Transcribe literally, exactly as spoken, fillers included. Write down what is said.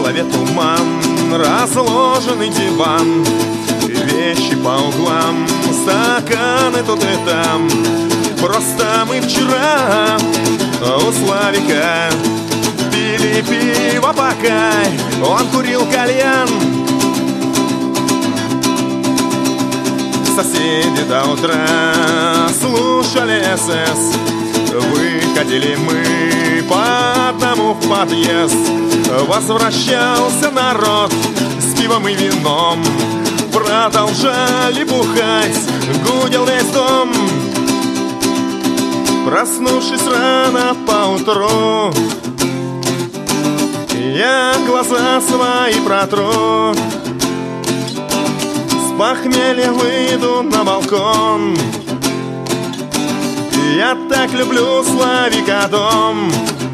голове туман, разложенный диван, вещи по углам, стаканы тут и там. Просто мы вчера у Славика пили пиво, пока он курил кальян. Соседи до утра слушали СС. Выходили мы по одному в подъезд. Возвращался народ с пивом и вином. Продолжали бухать, гудел весь дом. Проснувшись рано поутру, я глаза свои протру. С похмелья выйду на балкон. Я так люблю Славика дом.